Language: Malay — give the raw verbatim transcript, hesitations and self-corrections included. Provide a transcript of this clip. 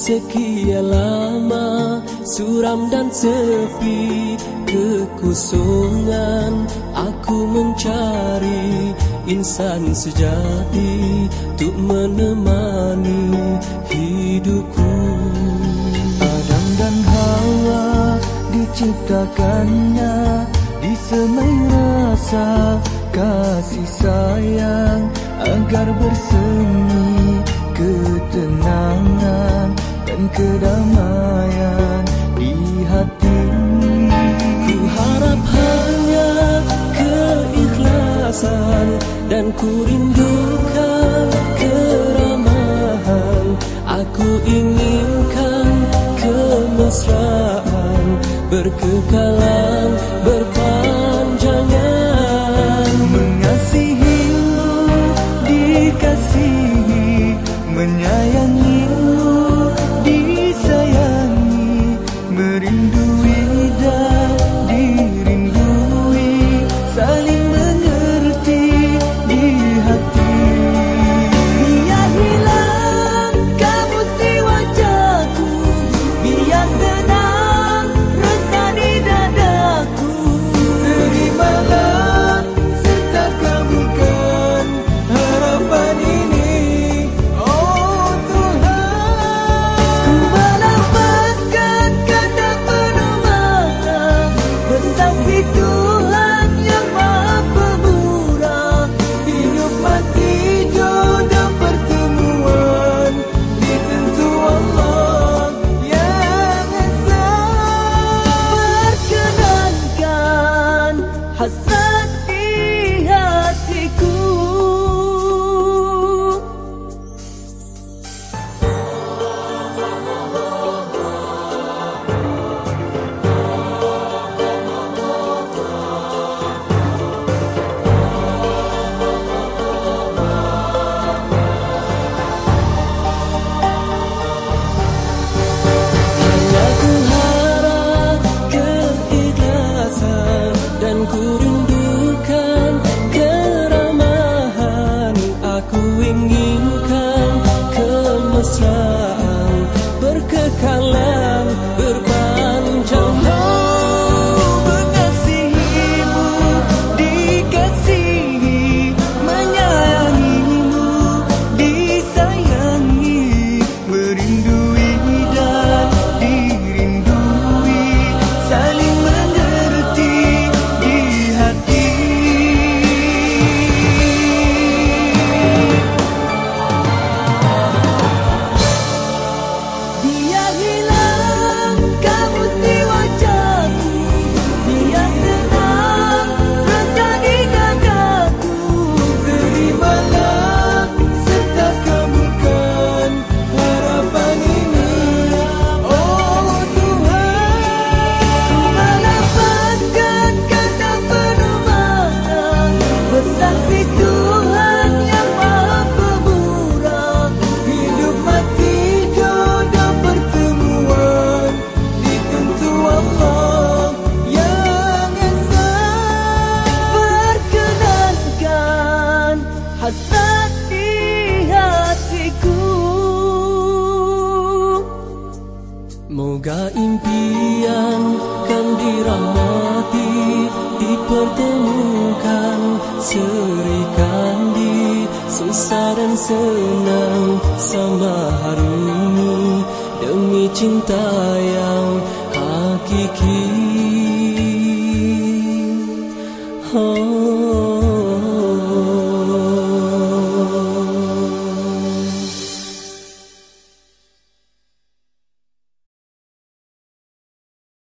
Sekian lama suram dan sepi, kekosongan aku mencari insan sejati untuk menemani hidupku. Adam dan Hawa diciptakannya disemai rasa kasih sayang agar bersemi ketenangan dan kedamaian di hati. Ku harap hanya keikhlasan dan ku rindukan keramahan. Aku inginkan kemesraan berkekalan berpanjangan. Mengasihimu, dikasihi, menyayangimu, disayangi, merindui dan dirindui, saling mengerti di hati. Biar hilang kamu di wajahku, biar tenang rasa di dadaku. Terimalah serta kabulkan harapan ini, oh Tuhan. Ku melafazkan kata penuh makna, bersaksi Tuhan yang Maha Pemurah. Hidup mati jodoh pertemuan ditentu Allah yang Esa. Perkenankan hasrat di hatiku. Hanya ku harap keikhlasan dan ku rindukan keramahan. Aku inginkan kemesraan berkekalan berpanjangan. Mengasihimu, dikasihi, menyayangimu, disayangi, merindui dan dirindui, saling mengerti di hati. Biar hilang kamu di wajahku, biar tenang rasa di dadaku. Terimalah serta kabulkan harapan ini, oh Tuhan. Ku melafazkan kata penuh makna, bersaksi Tuhan yang Maha Pemurah. Hidup mati jodoh pertemuan ditentu Allah yang Esa. Perkenankan hasrat di hatiku. Moga impian kan dirahmati, dipertemukan, serikan di susah dan senang sama hari ini demi cinta yang hakiki. Oh.